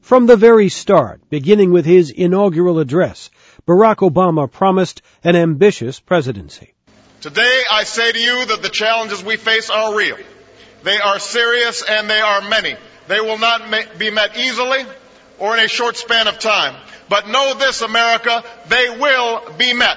From the very start, beginning with his inaugural address, Barack Obama promised an ambitious presidency. Today, I say to you that the challenges we face are real. They are serious and they are many. They will not be met easily or in a short span of time. But know this, America, they will be met.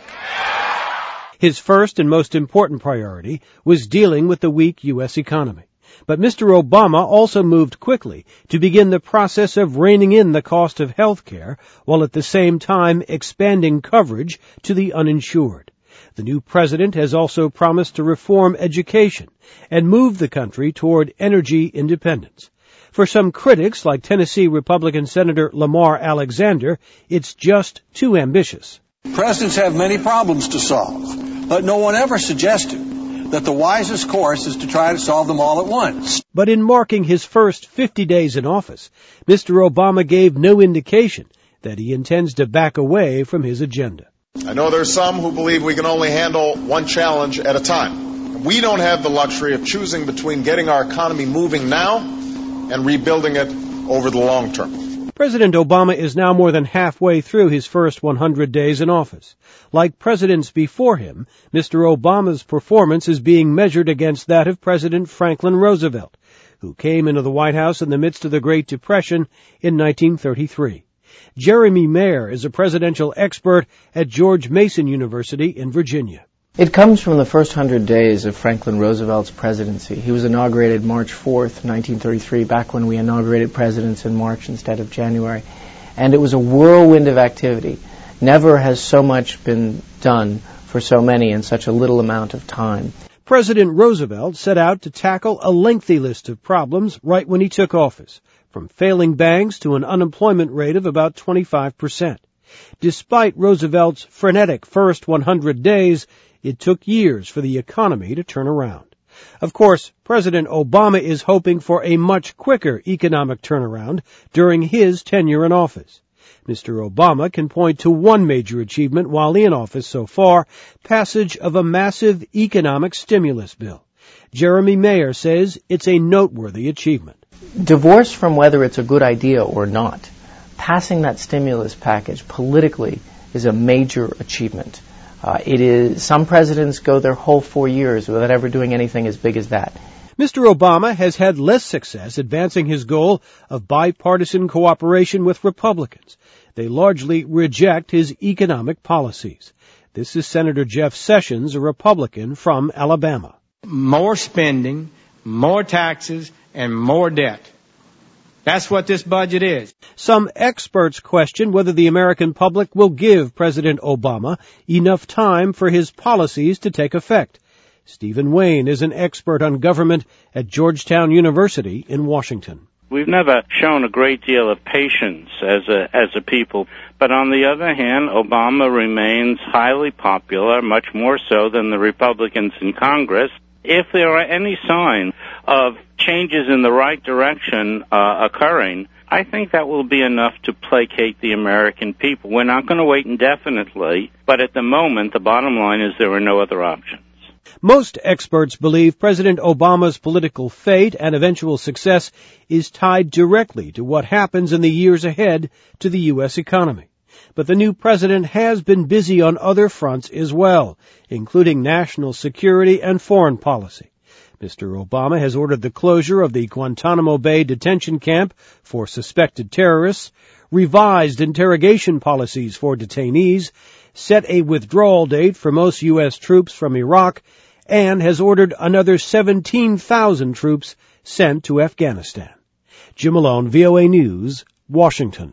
His first and most important priority was dealing with the weak U.S. economy. But Mr. Obama also moved quickly to begin the process of reining in the cost of health care, while at the same time expanding coverage to the uninsured. The new president has also promised to reform education and move the country toward energy independence. For some critics, like Tennessee Republican Senator Lamar Alexander, it's just too ambitious. Presidents have many problems to solve, but no one ever suggested that the wisest course is to try to solve them all at once. But in marking his first 50 days in office, Mr. Obama gave no indication that he intends to back away from his agenda. I know there's some who believe we can only handle one challenge at a time. We don't have the luxury of choosing between getting our economy moving now and rebuilding it over the long term. President Obama is now more than halfway through his first 100 days in office. Like presidents before him, Mr. Obama's performance is being measured against that of President Franklin Roosevelt, who came into the White House in the midst of the Great Depression in 1933. Jeremy Mayer is a presidential expert at George Mason University in Virginia. It comes from the first 100 days of Franklin Roosevelt's presidency. He was inaugurated March 4th, 1933, back when we inaugurated presidents in March instead of January. And it was a whirlwind of activity. Never has so much been done for so many in such a little amount of time. President Roosevelt set out to tackle a lengthy list of problems right when he took office, from failing banks to an unemployment rate of about 25%. Despite Roosevelt's frenetic first 100 days, it took years for the economy to turn around. Of course, President Obama is hoping for a much quicker economic turnaround during his tenure in office. Mr. Obama can point to one major achievement while in office so far, passage of a massive economic stimulus bill. Jeremy Mayer says it's a noteworthy achievement. Divorced from whether it's a good idea or not, passing that stimulus package politically is a major achievement. Some presidents go their whole 4 years without ever doing anything as big as that. Mr. Obama has had less success advancing his goal of bipartisan cooperation with Republicans. They largely reject his economic policies. This is Senator Jeff Sessions, a Republican from Alabama. More spending, more taxes, and more debt. That's what this budget is. Some experts question whether the American public will give President Obama enough time for his policies to take effect. Stephen Wayne is an expert on government at Georgetown University in Washington. We've never shown a great deal of patience as a people, but on the other hand, Obama remains highly popular, much more so than the Republicans in Congress. If there are any signs of changes in the right direction occurring, I think that will be enough to placate the American people. We're not going to wait indefinitely, but at the moment, the bottom line is there are no other options. Most experts believe President Obama's political fate and eventual success is tied directly to what happens in the years ahead to the U.S. economy. But the new president has been busy on other fronts as well, including national security and foreign policy. Mr. Obama has ordered the closure of the Guantanamo Bay detention camp for suspected terrorists, revised interrogation policies for detainees, set a withdrawal date for most U.S. troops from Iraq, and has ordered another 17,000 troops sent to Afghanistan. Jim Malone, VOA News, Washington.